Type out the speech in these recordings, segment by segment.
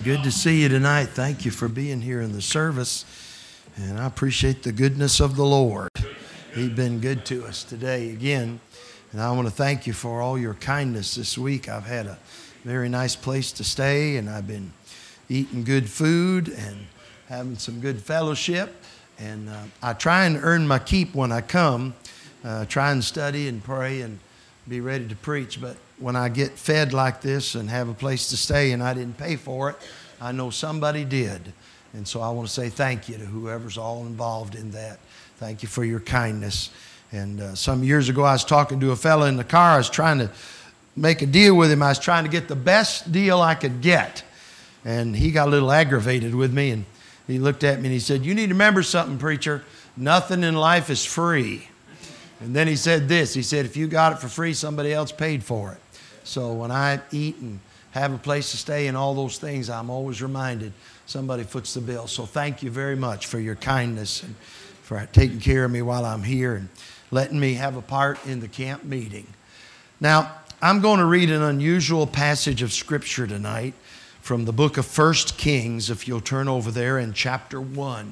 Good to see you tonight. Thank you for being here in the service. And I appreciate the goodness of the Lord. He's been good to us today again. And I want to thank you for all your kindness this week. I've had a very nice place to stay, and I've been eating good food and having some good fellowship. And I try and earn my keep when I come. Try and study and pray and be ready to preach. But when I get fed like this and have a place to stay and I didn't pay for it, I know somebody did. And so I want to say thank you to whoever's all involved in that. Thank you for your kindness. And some years ago I was talking to a fellow in the car. I was trying to make a deal with him. I was trying to get the best deal I could get. And he got a little aggravated with me, and he looked at me and he said, "You need to remember something, preacher. Nothing in life is free." And then he said this. He said, "If you got it for free, somebody else paid for it." So when I eat and have a place to stay and all those things, I'm always reminded somebody foots the bill. So thank you very much for your kindness and for taking care of me while I'm here and letting me have a part in the camp meeting. Now, I'm going to read an unusual passage of Scripture tonight from the book of 1 Kings, if you'll turn over there in chapter 1.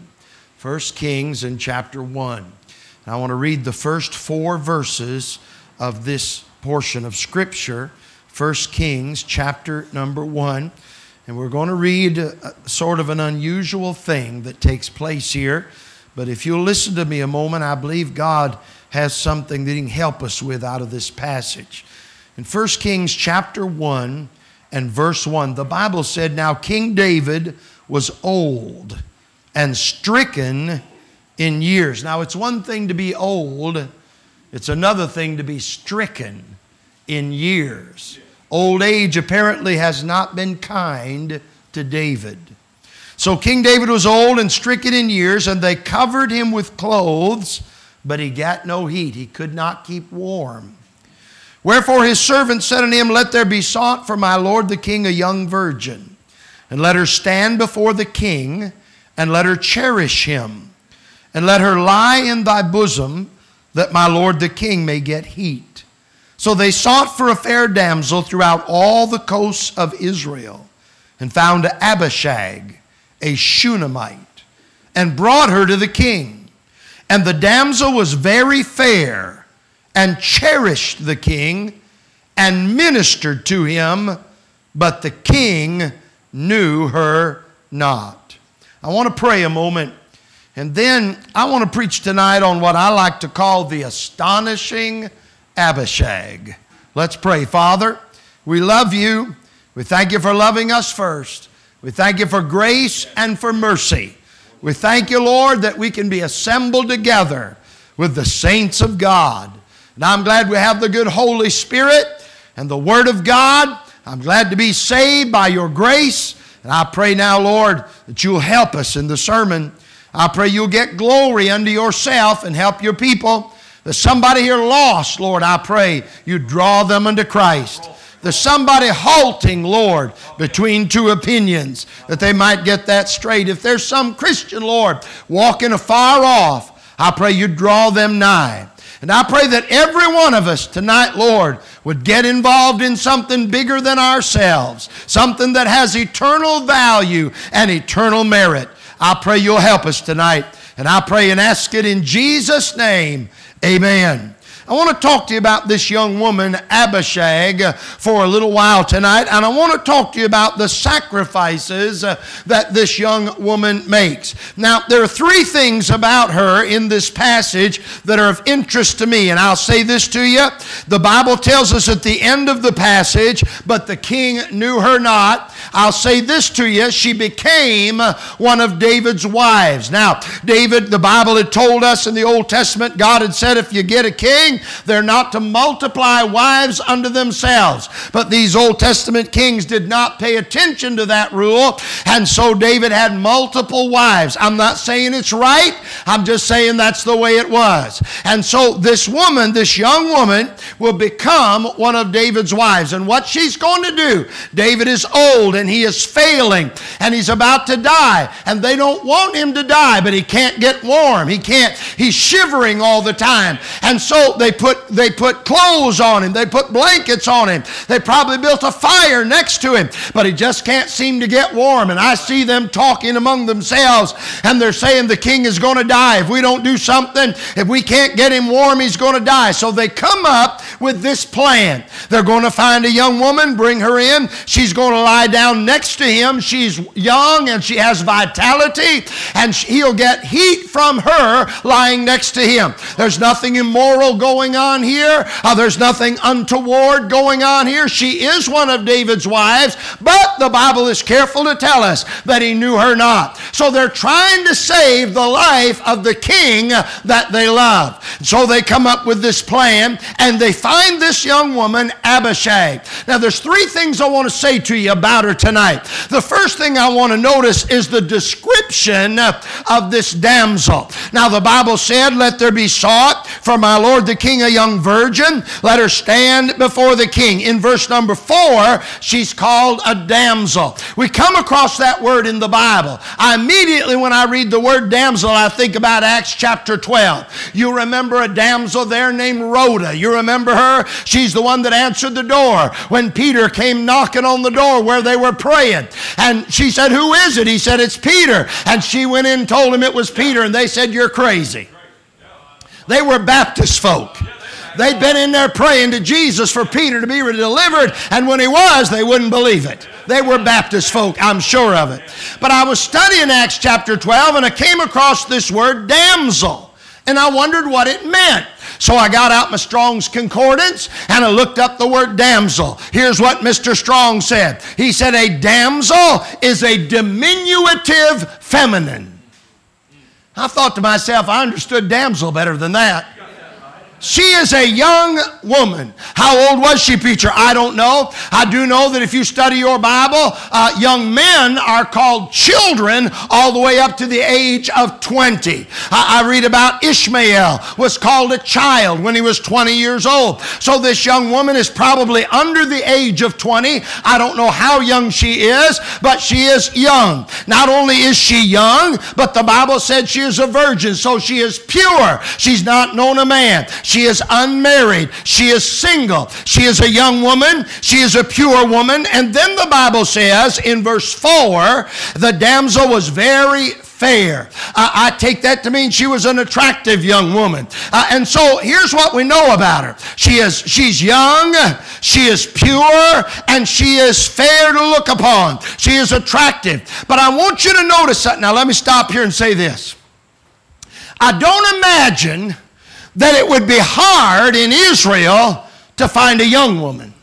1 Kings in chapter 1. And I want to read the first 4 verses of this portion of Scripture, 1 Kings chapter number 1. And we're going to read sort of an unusual thing that takes place here. But if you'll listen to me a moment, I believe God has something that He can help us with out of this passage. In 1 Kings chapter 1 and verse 1, the Bible said, "Now King David was old and stricken in years." Now it's one thing to be old. It's another thing to be stricken in years. Old age apparently has not been kind to David. So King David was old and stricken in years, and they covered him with clothes, but he got no heat. He could not keep warm. Wherefore his servants said unto him, "Let there be sought for my lord the king a young virgin, and let her stand before the king, and let her cherish him, and let her lie in thy bosom, that my lord the king may get heat." So they sought for a fair damsel throughout all the coasts of Israel, and found Abishag, a Shunammite, and brought her to the king. And the damsel was very fair, and cherished the king, and ministered to him, but the king knew her not. I want to pray a moment, and then I want to preach tonight on what I like to call the astonishing Abishag. Let's pray. Father, we love you. We thank you for loving us first. We thank you for grace and for mercy. We thank you, Lord, that we can be assembled together with the saints of God. And I'm glad we have the good Holy Spirit and the Word of God. I'm glad to be saved by your grace. And I pray now, Lord, that you'll help us in the sermon. I pray you'll get glory unto yourself and help your people. There's somebody here lost, Lord, I pray you draw them unto Christ. There's somebody halting, Lord, between two opinions, that they might get that straight. If there's some Christian, Lord, walking afar off, I pray you draw them nigh. And I pray that every one of us tonight, Lord, would get involved in something bigger than ourselves, something that has eternal value and eternal merit. I pray you'll help us tonight. And I pray and ask it in Jesus' name. Amen. I want to talk to you about this young woman, Abishag, for a little while tonight. And I want to talk to you about the sacrifices that this young woman makes. Now, there are 3 things about her in this passage that are of interest to me. And I'll say this to you. The Bible tells us at the end of the passage, "But the king knew her not." I'll say this to you. She became one of David's wives. Now, David, the Bible had told us in the Old Testament, God had said if you get a king, they're not to multiply wives unto themselves. But these Old Testament kings did not pay attention to that rule, and so David had multiple wives. I'm not saying it's right. I'm just saying that's the way it was. And so this woman, this young woman, will become one of David's wives. And what she's going to do, David is old and he is failing and he's about to die. And they don't want him to die, but he can't get warm. He's shivering all the time. And so they put clothes on him. They put blankets on him. They probably built a fire next to him. But he just can't seem to get warm. And I see them talking among themselves. And they're saying the king is going to die. If we don't do something, if we can't get him warm, he's going to die. So they come up with this plan. They're going to find a young woman, bring her in. She's going to lie down next to him. She's young and she has vitality. And he'll get heat from her lying next to him. There's nothing immoral going on here. There's nothing untoward going on here. She is one of David's wives, but the Bible is careful to tell us that he knew her not. So they're trying to save the life of the king that they love. So they come up with this plan, and they find this young woman, Abishag. Now there's three things I want to say to you about her tonight. The first thing I want to notice is the description of this damsel. Now the Bible said, let there be sought for my lord the king a young virgin. Let her stand before the king. In verse number 4, she's called a damsel. We come across that word in the Bible. Immediately when I read the word damsel, I think about Acts chapter 12. You remember a damsel there named Rhoda. You remember her? She's the one that answered the door when Peter came knocking on the door where they were praying. And she said, who is it? He said, it's Peter. And she went in and told him it was Peter, and they said, you're crazy. They were Baptist folk. They'd been in there praying to Jesus for Peter to be delivered, and when he was, they wouldn't believe it. They were Baptist folk, I'm sure of it. But I was studying Acts chapter 12, and I came across this word damsel, and I wondered what it meant. So I got out my Strong's Concordance, and I looked up the word damsel. Here's what Mr. Strong said. He said, a damsel is a diminutive feminine. I thought to myself, I understood damsel better than that. She is a young woman. How old was she, preacher? I don't know. I do know that if you study your Bible, young men are called children all the way up to the age of 20. I read about Ishmael was called a child when he was 20 years old. So this young woman is probably under the age of 20. I don't know how young she is, but she is young. Not only is she young, but the Bible said she is a virgin, so she is pure. She's not known a man. She is unmarried. She is single. She is a young woman. She is a pure woman. And then the Bible says in verse 4, the damsel was very fair. I take that to mean she was an attractive young woman. And so here's what we know about her. She's young, she is pure, and she is fair to look upon. She is attractive. But I want you to notice something. Now let me stop here and say this. I don't imagine that it would be hard in Israel to find a young woman.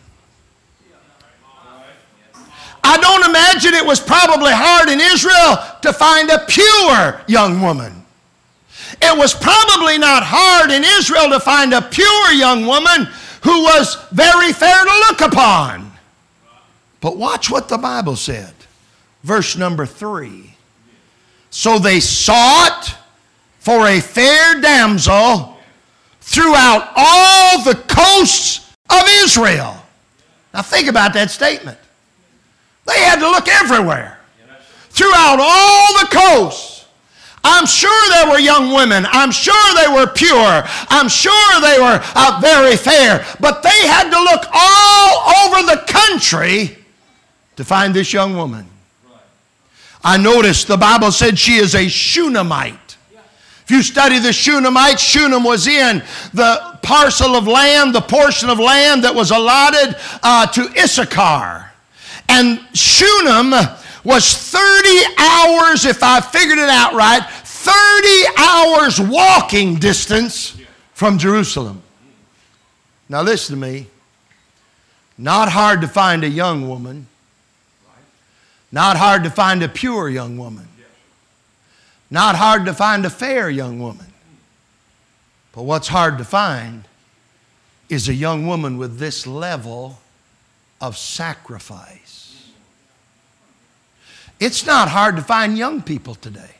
I don't imagine it was probably hard in Israel to find a pure young woman. It was probably not hard in Israel to find a pure young woman who was very fair to look upon. But watch what the Bible said. Verse number 3. So they sought for a fair damsel throughout all the coasts of Israel. Now think about that statement. They had to look everywhere. Throughout all the coasts. I'm sure there were young women. I'm sure they were pure. I'm sure they were very fair. But they had to look all over the country to find this young woman. I noticed the Bible said she is a Shunammite. If you study the Shunammite, Shunem was in the parcel of land, the portion of land that was allotted to Issachar. And Shunem was 30 hours, if I figured it out right, 30 hours walking distance from Jerusalem. Now listen to me. Not hard to find a young woman. Not hard to find a pure young woman. Not hard to find a fair young woman. But what's hard to find is a young woman with this level of sacrifice. It's not hard to find young people today.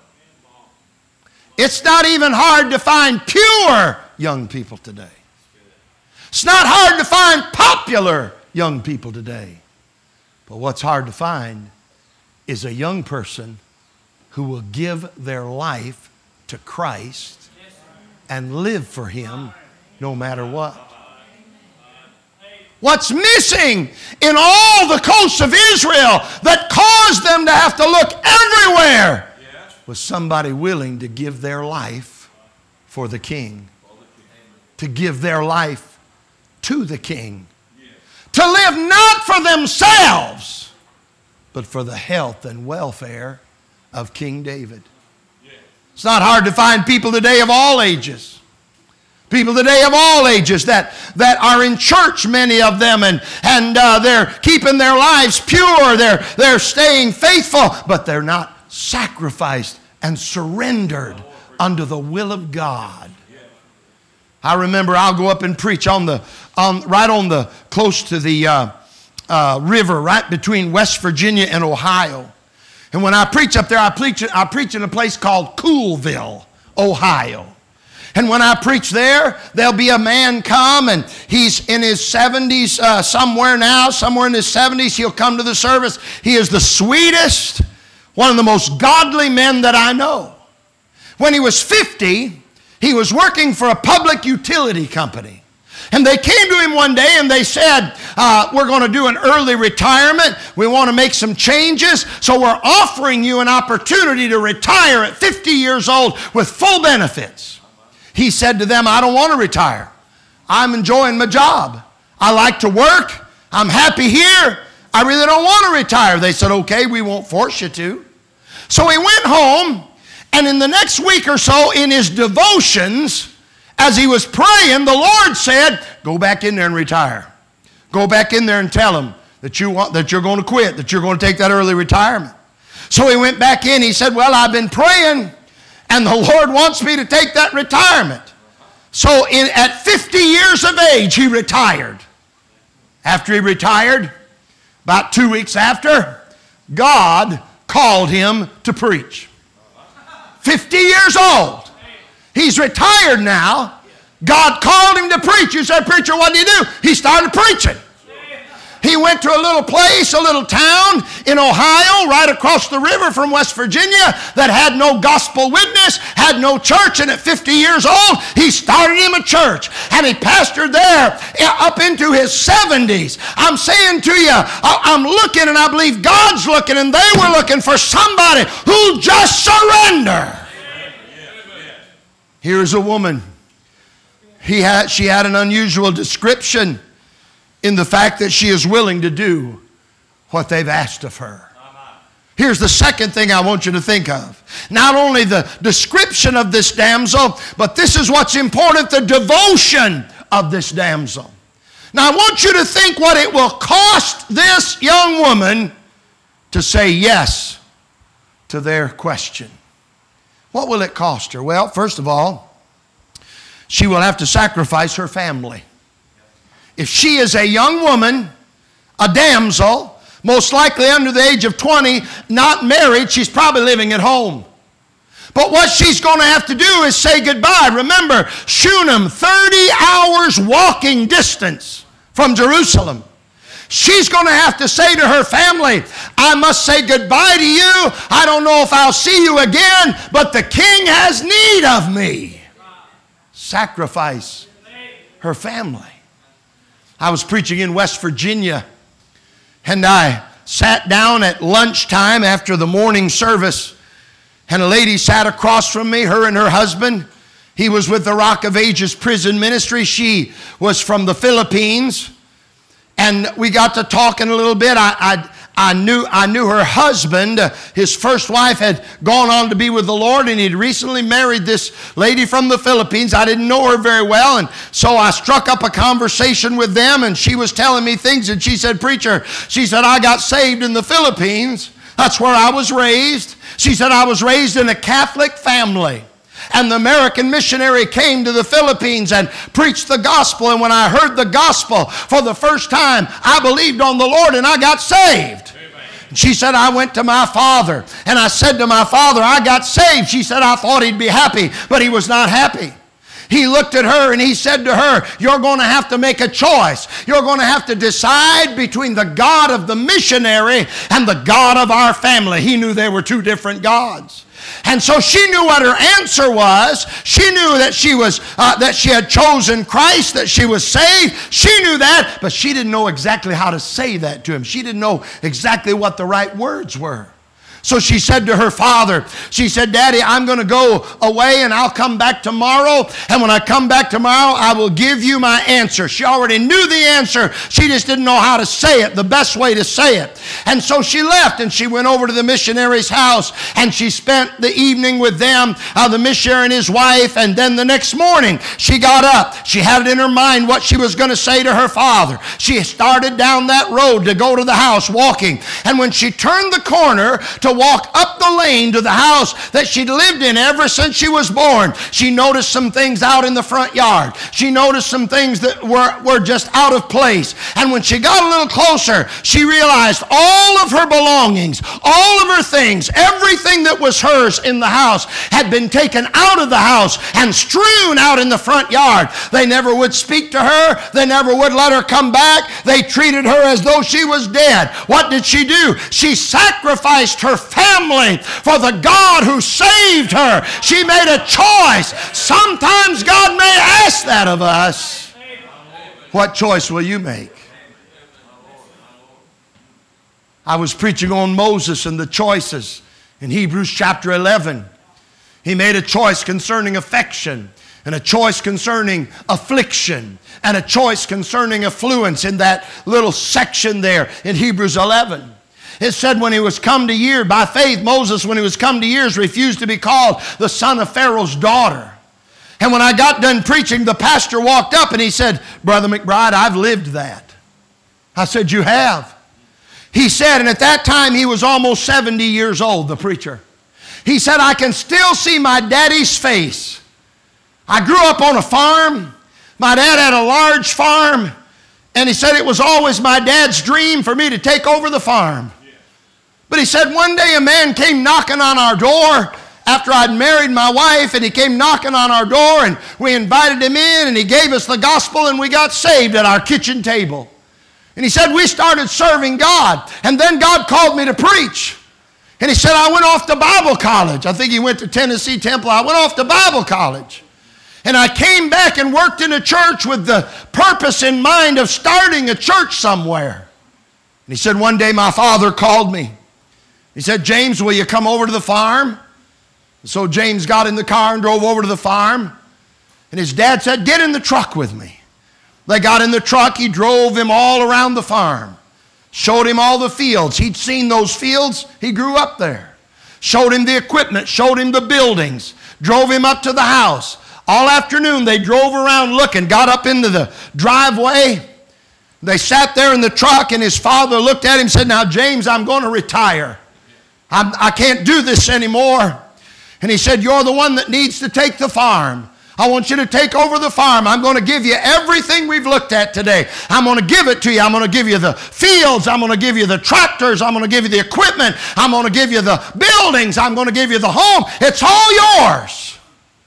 It's not even hard to find pure young people today. It's not hard to find popular young people today. But what's hard to find is a young person who will give their life to Christ and live for Him no matter what. What's missing in all the coasts of Israel that caused them to have to look everywhere was somebody willing to give their life for the king. To give their life to the king. To live not for themselves, but for the health and welfare of King David. It's not hard to find people today of all ages. People today of all ages that are in church, many of them, and they're keeping their lives pure. They're staying faithful, but they're not sacrificed and surrendered unto the will of God. I remember I'll go up and preach close to the river, right between West Virginia and Ohio. And when I preach up there, I preach in a place called Coolville, Ohio. And when I preach there, there'll be a man come, and he's in his 70s somewhere in his 70s. He'll come to the service. He is the sweetest, one of the most godly men that I know. When he was 50, he was working for a public utility company. And they came to him one day and they said, we're going to do an early retirement. We want to make some changes. So we're offering you an opportunity to retire at 50 years old with full benefits. He said to them, I don't want to retire. I'm enjoying my job. I like to work. I'm happy here. I really don't want to retire. They said, okay, we won't force you to. So he went home, and in the next week or so, in his devotions, as he was praying, the Lord said, go back in there and retire. Go back in there and tell him that you're going to quit, that you're going to take that early retirement. So he went back in. He said, well, I've been praying, and the Lord wants me to take that retirement. So at 50 years of age, he retired. After he retired, about 2 weeks after, God called him to preach. 50 years old. He's retired now. God called him to preach. You said, preacher, what did he do? He started preaching. He went to a little place, a little town in Ohio, right across the river from West Virginia, that had no gospel witness, had no church, and at 50 years old, he started him a church, and he pastored there up into his 70s. I'm saying to you, I'm looking, and I believe God's looking, and they were looking for somebody who'll just surrender. Here's a woman. She had an unusual description in the fact that she is willing to do what they've asked of her. Here's the second thing I want you to think of. Not only the description of this damsel, but this is what's important, the devotion of this damsel. Now I want you to think what it will cost this young woman to say yes to their question. What will it cost her? Well, first of all, she will have to sacrifice her family. If she is a young woman, a damsel, most likely under the age of 20, not married, she's probably living at home. But what she's going to have to do is say goodbye. Remember, Shunem, 30 hours walking distance from Jerusalem. She's going to have to say to her family, I must say goodbye to you. I don't know if I'll see you again, but the king has need of me. Sacrifice her family. I was preaching in West Virginia, and I sat down at lunchtime after the morning service, and a lady sat across from me, her and her husband. He was with the Rock of Ages prison ministry. She was from the Philippines, and we got to talking a little bit. I knew her husband. His first wife had gone on to be with the Lord, and he'd recently married this lady from the Philippines. I didn't know her very well, and so I struck up a conversation with them, and she was telling me things, and she said, preacher, she said, I got saved in the Philippines. That's where I was raised. She said, I was raised in a Catholic family. And the American missionary came to the Philippines and preached the gospel. And when I heard the gospel for the first time, I believed on the Lord and I got saved. She said, I went to my father and I said to my father, I got saved. She said, I thought he'd be happy, but he was not happy. He looked at her and he said to her, you're going to have to make a choice. You're going to have to decide between the God of the missionary and the God of our family. He knew they were two different gods. And so she knew what her answer was. She knew that she had chosen Christ, that she was saved. She knew that, but she didn't know exactly how to say that to him. She didn't know exactly what the right words were. So she said to her father, she said, Daddy, I'm going to go away and I'll come back tomorrow. And when I come back tomorrow, I will give you my answer. She already knew the answer. She just didn't know how to say it, the best way to say it. And so she left and she went over to the missionary's house and she spent the evening with them, the missionary and his wife. And then the next morning she got up. She had it in her mind what she was going to say to her father. She started down that road to go to the house walking. And when she turned the corner to walk up the lane to the house that she'd lived in ever since she was born, she noticed some things out in the front yard. She noticed some things that were just out of place. And when she got a little closer, she realized all of her belongings, all of her things, everything that was hers in the house had been taken out of the house and strewn out in the front yard. They never would speak to her. They never would let her come back. They treated her as though she was dead. What did she do? She sacrificed her family for the God who saved her. She made a choice. Sometimes God may ask that of us. What choice will you make? I was preaching on Moses and the choices in Hebrews chapter 11. He made a choice concerning affection, and a choice concerning affliction, and a choice concerning affluence in that little section there in Hebrews 11. It said when he was come to years, by faith, Moses, when he was come to years, refused to be called the son of Pharaoh's daughter. And when I got done preaching, the pastor walked up and he said, Brother McBride, I've lived that. I said, you have? He said, and at that time he was almost 70 years old, the preacher. He said, I can still see my daddy's face. I grew up on a farm. My dad had a large farm. And he said it was always my dad's dream for me to take over the farm. But he said one day a man came knocking on our door after I'd married my wife, and he came knocking on our door, and we invited him in, and he gave us the gospel, and we got saved at our kitchen table. And he said we started serving God, and then God called me to preach. And he said I went off to Bible college. I think he went to Tennessee Temple. I went off to Bible college. And I came back and worked in a church with the purpose in mind of starting a church somewhere. And he said one day my father called me. He said, James, will you come over to the farm? And so James got in the car and drove over to the farm. And his dad said, get in the truck with me. They got in the truck. He drove him all around the farm. Showed him all the fields. He'd seen those fields. He grew up there. Showed him the equipment. Showed him the buildings. Drove him up to the house. All afternoon they drove around looking. Got up into the driveway. They sat there in the truck, and his father looked at him and said, now, James, I'm going to retire. I can't do this anymore. And he said, you're the one that needs to take the farm. I want you to take over the farm. I'm going to give you everything we've looked at today. I'm going to give it to you. I'm going to give you the fields. I'm going to give you the tractors. I'm going to give you the equipment. I'm going to give you the buildings. I'm going to give you the home. It's all yours.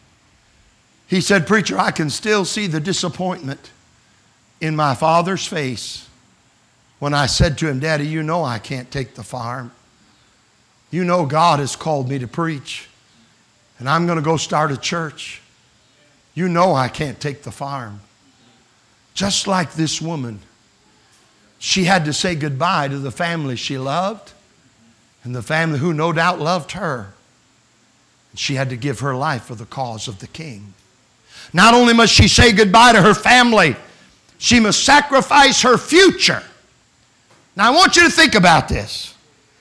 He said, preacher, I can still see the disappointment in my father's face when I said to him, Daddy, you know I can't take the farm. You know God has called me to preach, and I'm going to go start a church. You know I can't take the farm. Just like this woman, she had to say goodbye to the family she loved and the family who no doubt loved her. She had to give her life for the cause of the King. Not only must she say goodbye to her family, she must sacrifice her future. Now I want you to think about this.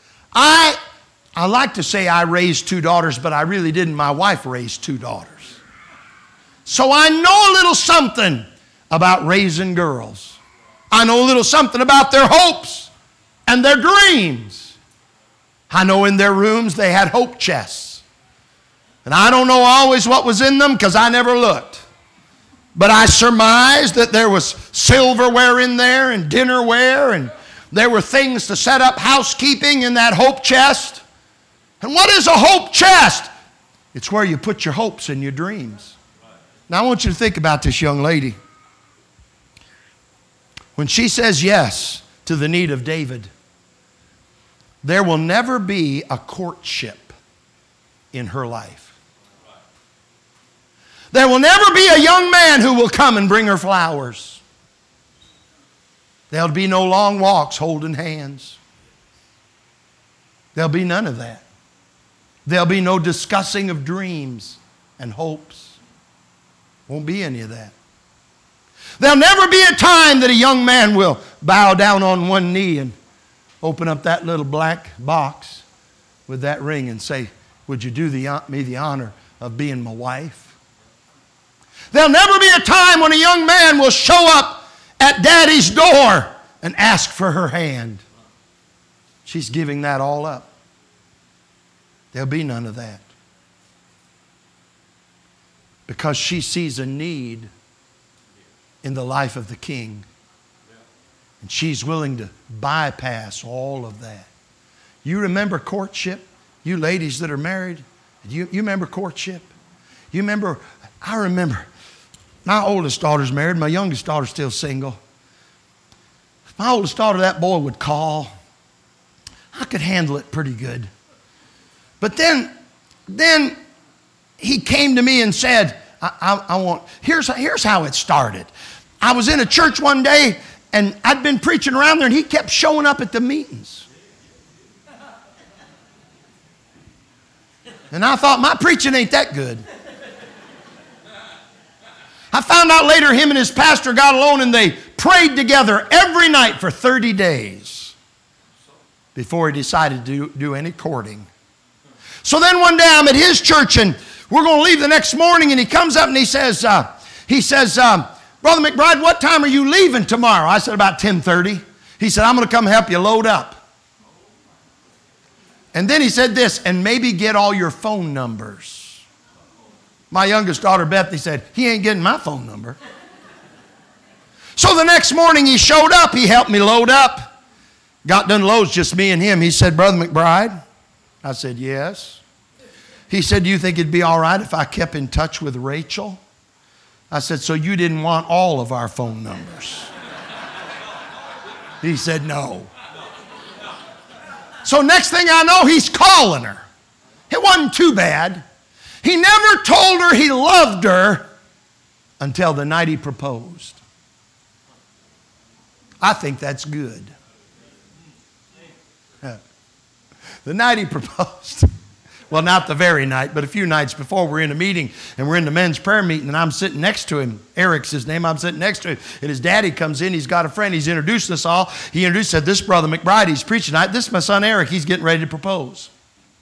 I like to say I raised two daughters, but I really didn't. My wife raised two daughters. So I know a little something about raising girls. I know a little something about their hopes and their dreams. I know in their rooms they had hope chests. And I don't know always what was in them because I never looked. But I surmised that there was silverware in there and dinnerware, and there were things to set up housekeeping in that hope chest. And what is a hope chest? It's where you put your hopes and your dreams. Now I want you to think about this young lady. When she says yes to the need of David, there will never be a courtship in her life. There will never be a young man who will come and bring her flowers. There'll be no long walks holding hands. There'll be none of that. There'll be no discussing of dreams and hopes. Won't be any of that. There'll never be a time that a young man will bow down on one knee and open up that little black box with that ring and say, would you do me the honor of being my wife? There'll never be a time when a young man will show up at daddy's door and ask for her hand. She's giving that all up. There'll be none of that. Because she sees a need in the life of the king. And she's willing to bypass all of that. You remember courtship? You ladies that are married, you remember courtship? I remember my oldest daughter's married, my youngest daughter's still single. My oldest daughter, that boy would call. I could handle it pretty good. But then he came to me and said, here's how it started. I was in a church one day, and I'd been preaching around there, and he kept showing up at the meetings. And I thought, my preaching ain't that good. I found out later him and his pastor got alone, and they prayed together every night for 30 days before he decided to do any courting. So then one day I'm at his church, and we're going to leave the next morning, and he comes up and he says, Brother McBride, what time are you leaving tomorrow? I said, about 10:30. He said, I'm going to come help you load up. And then he said this, and maybe get all your phone numbers. My youngest daughter, Bethany, said, he ain't getting my phone number. So the next morning he showed up. He helped me load up. Got done loads, just me and him. He said, Brother McBride? I said, yes. He said, do you think it'd be all right if I kept in touch with Rachel? I said, so you didn't want all of our phone numbers? He said, no. So next thing I know, he's calling her. It wasn't too bad. He never told her he loved her until the night he proposed. I think that's good. The night he proposed. Well, not the very night, but a few nights before, we're in a meeting, and we're in the men's prayer meeting, and I'm sitting next to him. Eric's his name. I'm sitting next to him, and his daddy comes in. He's got a friend. He's introduced us all. He introduced, said, this Brother McBride, he's preaching tonight. This is my son Eric. He's getting ready to propose.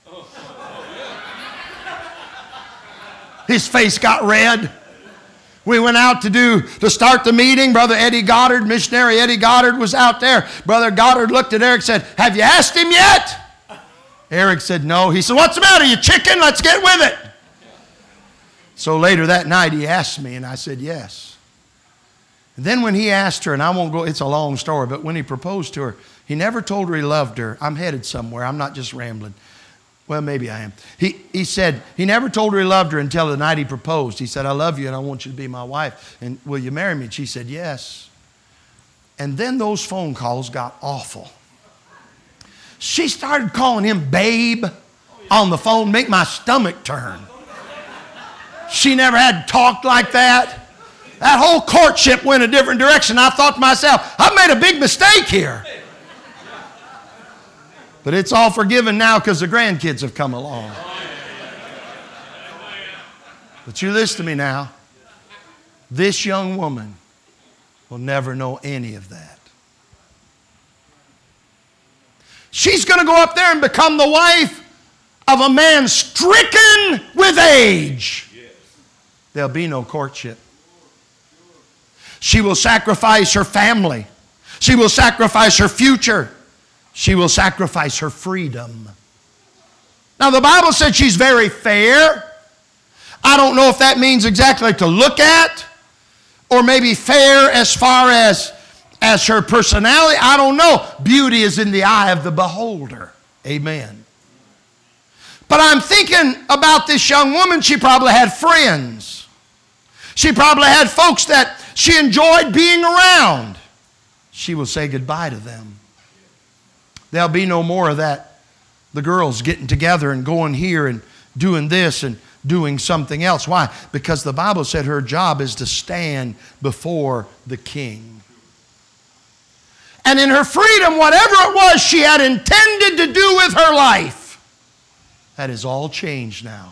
His face got red. We went out to start the meeting. Brother Eddie Goddard, missionary Eddie Goddard, was out there. Brother Goddard looked at Eric and said, have you asked him yet? Eric said, no. He said, what's the matter, you chicken? Let's get with it. So later that night he asked me, and I said, yes. And then when he asked her, and I won't go, it's a long story, but when he proposed to her, he never told her he loved her. I'm headed somewhere. I'm not just rambling. Well, maybe I am. He said he never told her he loved her until the night he proposed. He said, I love you and I want you to be my wife. And will you marry me? And she said, yes. And then those phone calls got awful. She started calling him babe on the phone, make my stomach turn. She never had talked like that. That whole courtship went a different direction. I thought to myself, I've made a big mistake here. But it's all forgiven now because the grandkids have come along. But you listen to me now. This young woman will never know any of that. She's going to go up there and become the wife of a man stricken with age. There'll be no courtship. She will sacrifice her family. She will sacrifice her future. She will sacrifice her freedom. Now the Bible said she's very fair. I don't know if that means exactly to look at, or maybe fair as far as her personality. I don't know. Beauty is in the eye of the beholder. Amen. But I'm thinking about this young woman. She probably had friends. She probably had folks that she enjoyed being around. She will say goodbye to them. There'll be no more of that. The girls getting together and going here and doing this and doing something else. Why? Because the Bible said her job is to stand before the king. And in her freedom, whatever it was she had intended to do with her life, that is all changed now.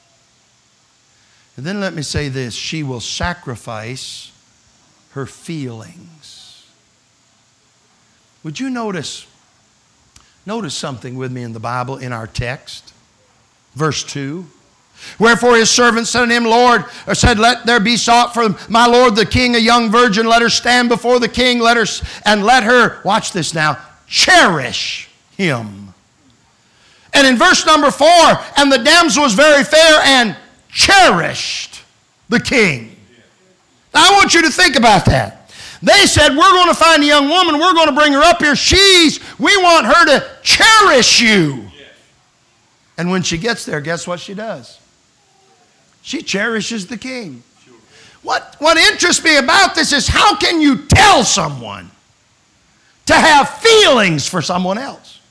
And then let me say this, she will sacrifice her feelings. Would you notice something with me in the Bible in our text? Verse 2. Wherefore his servant said unto him, Lord, or said, let there be sought for my lord the king a young virgin. Let her stand before the king. Let her, watch this now, cherish him. And in verse number 4, and the damsel was very fair and cherished the king. Now I want you to think about that. They said, we're going to find a young woman. We're going to bring her up here. We want her to cherish you. And when she gets there, guess what she does? She cherishes the king. What interests me about this is how can you tell someone to have feelings for someone else?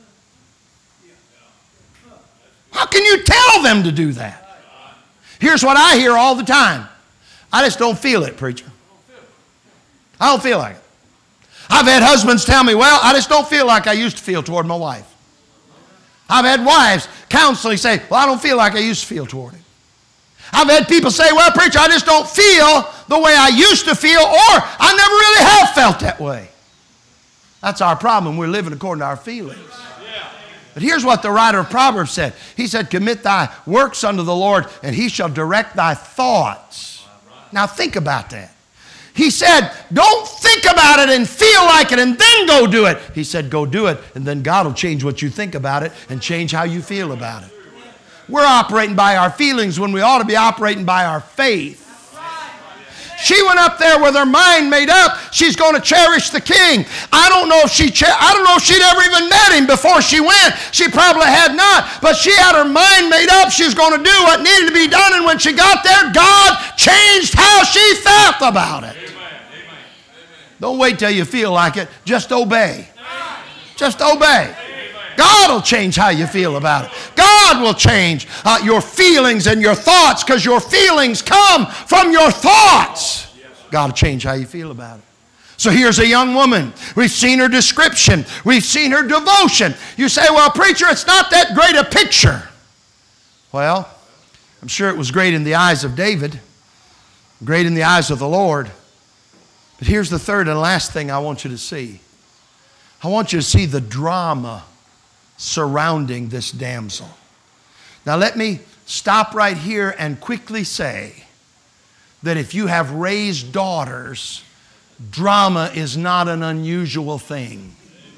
How can you tell them to do that? Here's what I hear all the time. I just don't feel it, preacher. I don't feel like it. I've had husbands tell me, well, I just don't feel like I used to feel toward my wife. I've had wives counseling say, well, I don't feel like I used to feel toward him. I've had people say, well, preacher, I just don't feel the way I used to feel, or I never really have felt that way. That's our problem. We're living according to our feelings. But here's what the writer of Proverbs said. He said, commit thy works unto the Lord, and he shall direct thy thoughts. Now think about that. He said, don't think about it and feel like it and then go do it. He said, go do it, and then God will change what you think about it and change how you feel about it. We're operating by our feelings when we ought to be operating by our faith. She went up there with her mind made up. She's going to cherish the king. I don't know if she'd ever even met him before she went. She probably had not. But she had her mind made up. She's going to do what needed to be done. And when she got there, God changed how she felt about it. Amen. Don't wait till you feel like it. Just obey. Just obey. God will change how you feel about it. God will change your feelings and your thoughts, because your feelings come from your thoughts. God will change how you feel about it. So here's a young woman. We've seen her description. We've seen her devotion. You say, well, preacher, it's not that great a picture. Well, I'm sure it was great in the eyes of David, great in the eyes of the Lord. But here's the third and last thing I want you to see. I want you to see the drama surrounding this damsel. Now let me stop right here and quickly say that if you have raised daughters, drama is not an unusual thing.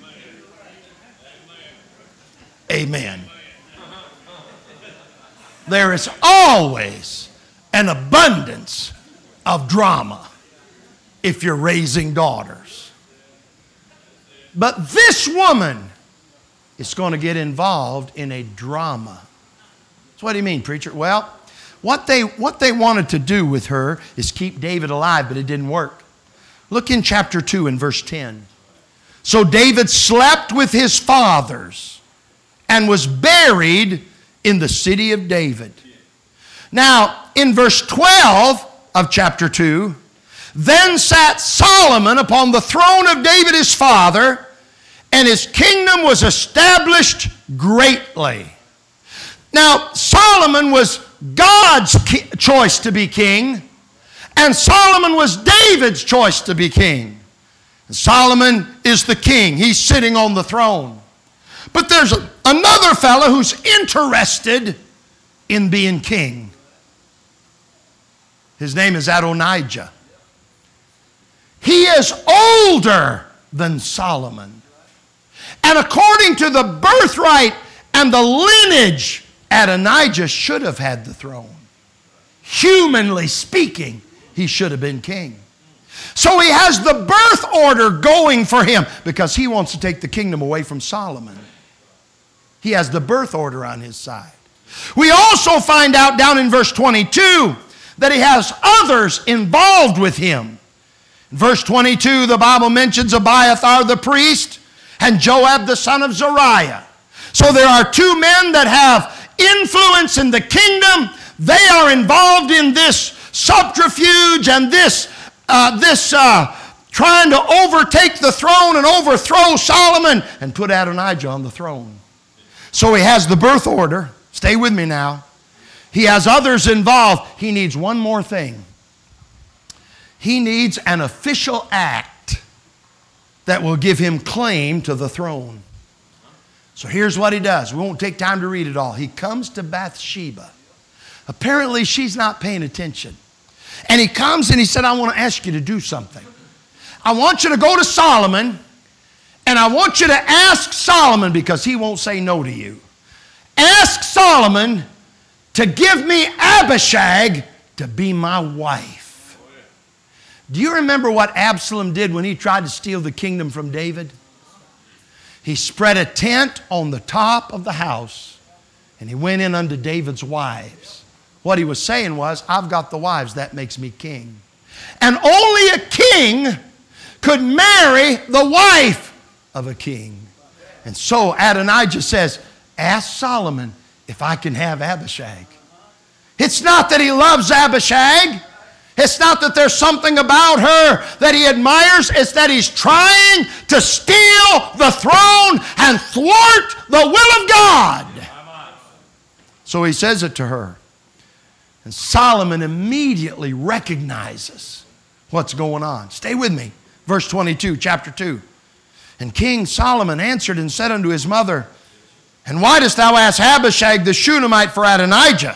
Amen. There is always an abundance of drama if you're raising daughters. But this woman is going to get involved in a drama. So what do you mean, preacher? Well, what they wanted to do with her is keep David alive, but it didn't work. Look in chapter 2 and verse 10. So David slept with his fathers and was buried in the city of David. Now, in verse 12 of chapter 2, then sat Solomon upon the throne of David his father, and his kingdom was established greatly. Now, Solomon was God's choice to be king, and Solomon was David's choice to be king. And Solomon is the king. He's sitting on the throne. But there's another fellow who's interested in being king. His name is Adonijah. He is older than Solomon. And according to the birthright and the lineage, Adonijah should have had the throne. Humanly speaking, he should have been king. So he has the birth order going for him because he wants to take the kingdom away from Solomon. He has the birth order on his side. We also find out down in verse 22 that he has others involved with him. In verse 22, the Bible mentions Abiathar the priest and Joab the son of Zeruiah. So there are two men that have influence in the kingdom. They are involved in this subterfuge and this trying to overtake the throne and overthrow Solomon and put Adonijah on the throne. So he has the birth order. Stay with me now. He has others involved. He needs one more thing. He needs an official act that will give him claim to the throne. So here's what he does. We won't take time to read it all. He comes to Bathsheba. Apparently she's not paying attention. And he comes and he said, I want to ask you to do something. I want you to go to Solomon, and I want you to ask Solomon, because he won't say no to you. Ask Solomon to give me Abishag to be my wife. Do you remember what Absalom did when he tried to steal the kingdom from David? He spread a tent on the top of the house, and he went in unto David's wives. What he was saying was, I've got the wives, that makes me king. And only a king could marry the wife of a king. And so Adonijah says, ask Solomon if I can have Abishag. It's not that he loves Abishag. It's not that there's something about her that he admires. It's that he's trying to steal the throne and thwart the will of God. So he says it to her. And Solomon immediately recognizes what's going on. Stay with me. Verse 22, chapter 2. And King Solomon answered and said unto his mother, and why dost thou ask Abishag the Shunammite for Adonijah?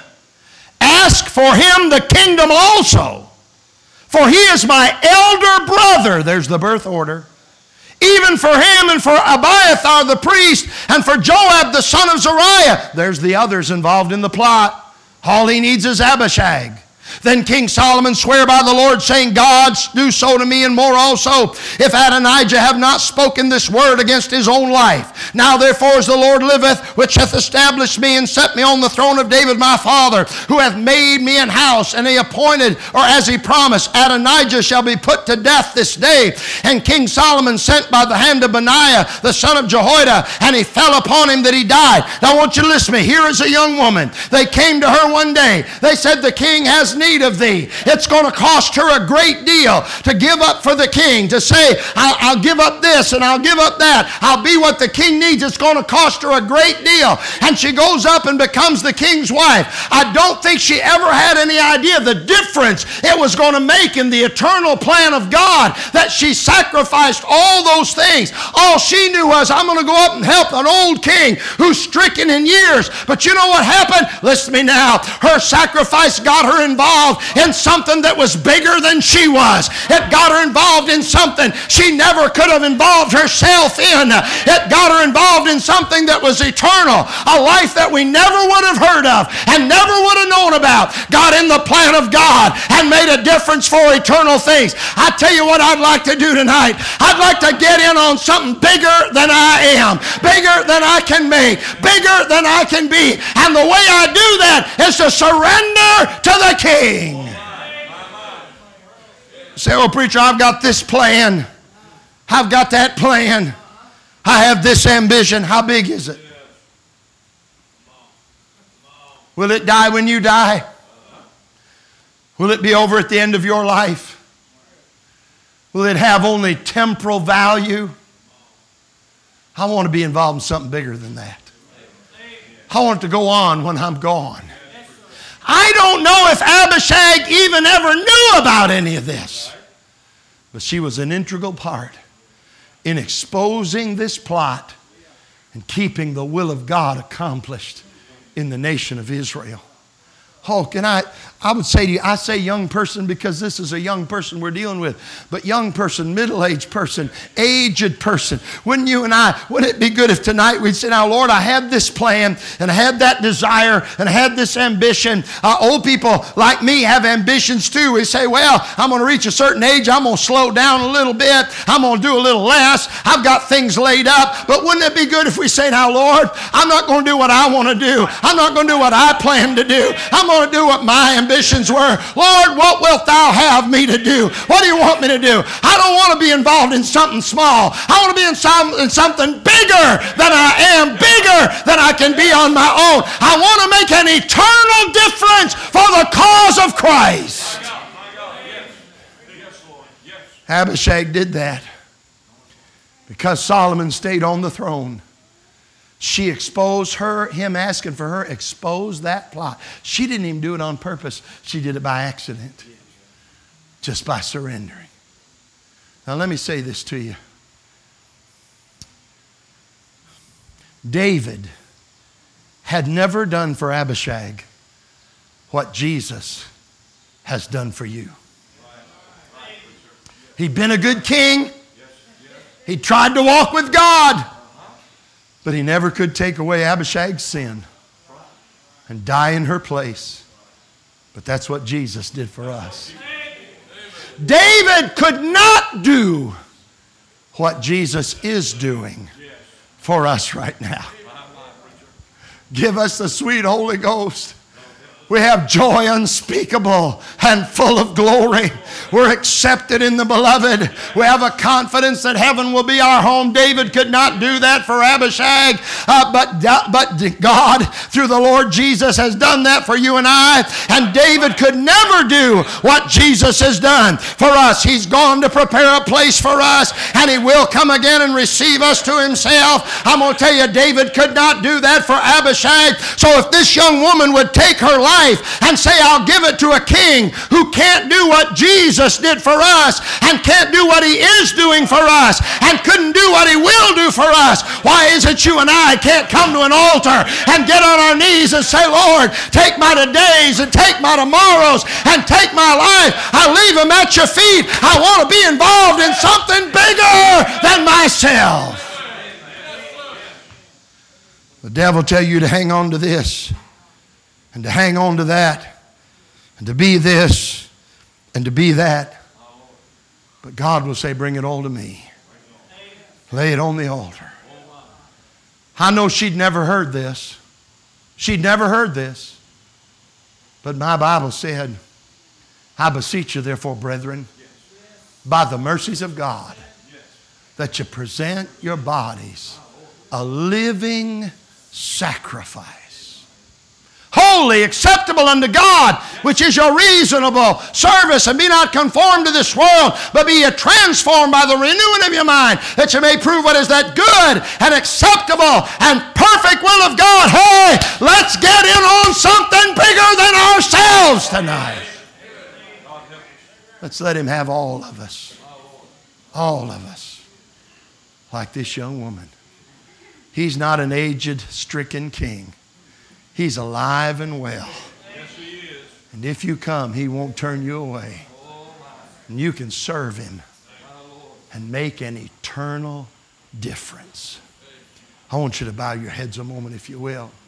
Ask for him the kingdom also, for he is my elder brother. There's the birth order. Even for him and for Abiathar the priest and for Joab the son of Zeruiah. There's the others involved in the plot. All he needs is Abishag. Then King Solomon sware by the Lord, saying, God, do so to me and more also, if Adonijah have not spoken this word against his own life. Now therefore as the Lord liveth, which hath established me and set me on the throne of David my father, who hath made me an house, and he appointed, or as he promised, Adonijah shall be put to death this day. And King Solomon sent by the hand of Benaiah, the son of Jehoiada, and he fell upon him that he died. Now I want you to listen to me. Here is a young woman. They came to her one day. They said, the king has need of thee. It's going to cost her a great deal to give up for the king, to say, I'll give up this and I'll give up that. I'll be what the king needs. It's going to cost her a great deal. And she goes up and becomes the king's wife. I don't think she ever had any idea the difference it was going to make in the eternal plan of God, that she sacrificed all those things. All she knew was, I'm going to go up and help an old king who's stricken in years. But you know what happened? Listen to me now. Her sacrifice got her involved in something that was bigger than she was. It got her involved in something she never could have involved herself in. It got her involved in something that was eternal, a life that we never would have heard of and never would have known about. Got in the plan of God and made a difference for eternal things. I tell you what I'd like to do tonight. I'd like to get in on something bigger than I am, bigger than I can make, bigger than I can be. And the way I do that is to surrender to the King. Say, oh preacher, I've got this plan. I've got that plan. I have this ambition. How big is it? Will it die when you die? Will it be over at the end of your life? Will it have only temporal value? I want to be involved in something bigger than that. I want it to go on when I'm gone. I don't know if Abishag even ever knew about any of this. But she was an integral part in exposing this plot and keeping the will of God accomplished in the nation of Israel. Oh, I would say to you, I say young person because this is a young person we're dealing with. But young person, middle-aged person, aged person. Wouldn't it be good if tonight we'd say, now Lord, I had this plan and I had that desire and I had this ambition. Old people like me have ambitions too. We say, well, I'm going to reach a certain age. I'm going to slow down a little bit. I'm going to do a little less. I've got things laid up. But wouldn't it be good if we say, now Lord, I'm not going to do what I want to do. I'm not going to do what I plan to do. I'm going going to do what my ambitions were. Lord, what wilt thou have me to do? What do you want me to do? I don't want to be involved in something small. I want to be in something bigger than I am, bigger than I can be on my own. I want to make an eternal difference for the cause of Christ. Abishag did that because Solomon stayed on the throne. She exposed him asking for her, exposed that plot. She didn't even do it on purpose. She did it by accident, just by surrendering. Now let me say this to you. David had never done for Abishag what Jesus has done for you. He'd been a good king. He tried to walk with God. But he never could take away Abishag's sin and die in her place. But that's what Jesus did for us. David could not do what Jesus is doing for us right now. Give us the sweet Holy Ghost. We have joy unspeakable and full of glory. We're accepted in the beloved. We have a confidence that heaven will be our home. David could not do that for Abishag, but God, through the Lord Jesus, has done that for you and I. And David could never do what Jesus has done for us. He's gone to prepare a place for us, and He will come again and receive us to Himself. I'm going to tell you, David could not do that for Abishag. So if this young woman would take her life and say, I'll give it to a king who can't do what Jesus did for us and can't do what He is doing for us and couldn't do what He will do for us, why is it you and I can't come to an altar and get on our knees and say, Lord, take my todays and take my tomorrows and take my life. I leave them at your feet. I want to be involved in something bigger than myself. The devil tell you to hang on to this and to hang on to that and to be this and to be that. But God will say, bring it all to me. Lay it on the altar. I know she'd never heard this. She'd never heard this. But my Bible said, I beseech you therefore, brethren, by the mercies of God, that you present your bodies a living sacrifice, holy, acceptable unto God, which is your reasonable service. And be not conformed to this world, but be ye transformed by the renewing of your mind, that you may prove what is that good and acceptable and perfect will of God. Hey, let's get in on something bigger than ourselves tonight. Let's let Him have all of us. All of us. Like this young woman. He's not an aged, stricken king. He's alive and well. Yes, He is. And if you come, He won't turn you away. And you can serve Him and make an eternal difference. I want you to bow your heads a moment, if you will.